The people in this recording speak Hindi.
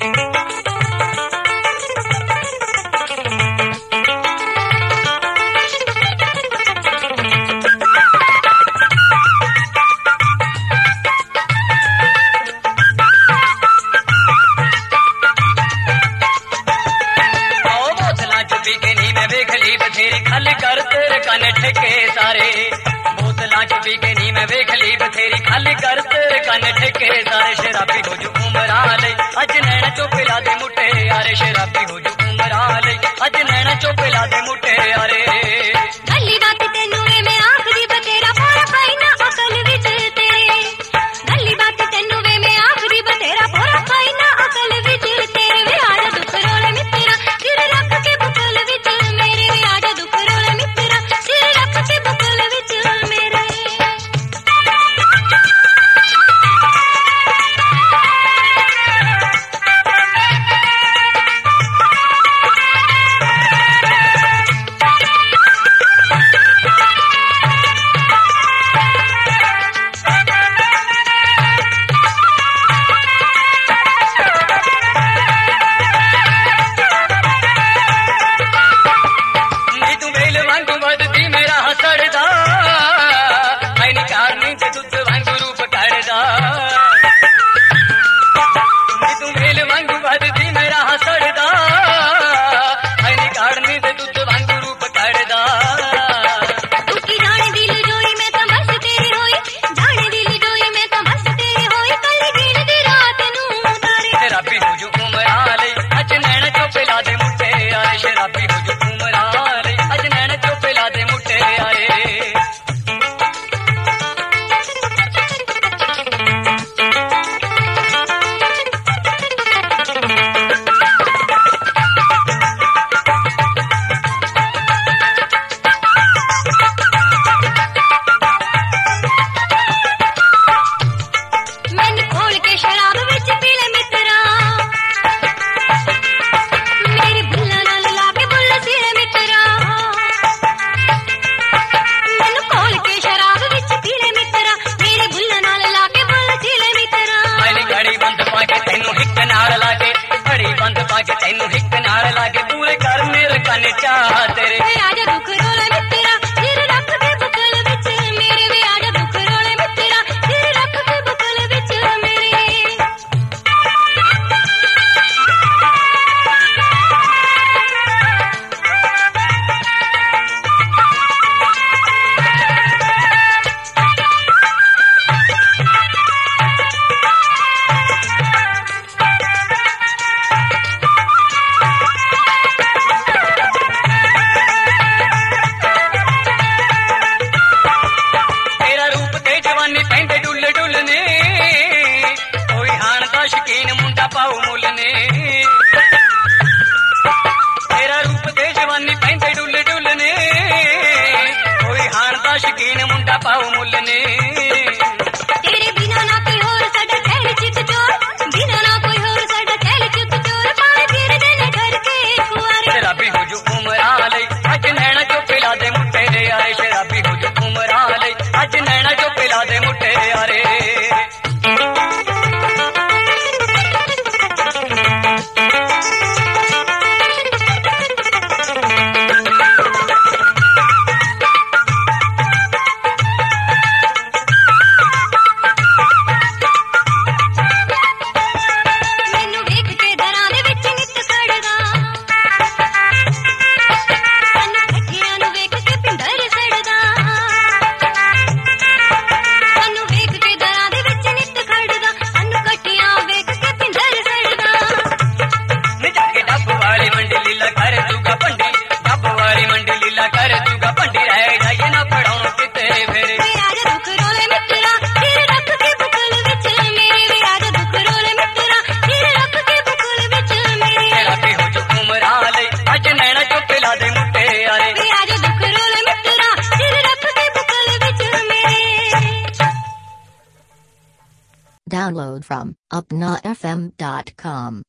खल कर तेरे कन ठेके सारे बोतलां च पी के नी मैं वेख ली बथेरी खल कर तेरे कन ठेके सारे शराबी हो जू उमरा ले अज नैना चो पिला दे मुट्टे यारे शराबी हो जू उमरा ले अज नैना चो पिला दे मुट्टे यारे गल्ली बात तेनू मैं आखदी बतेरा फोड़ पाई ना अकल विच तेरे गल्ली बात तेनू मैं आखदी बतेरा फोड़ पाई ना अकल विच तेरे वे आजा दुख रोले मित्रा सिर रख के बुकल विच मेरे वे आजा दुख रोले मित्रा सिर रख के बुकल विच मेरे Download from upnafm.com.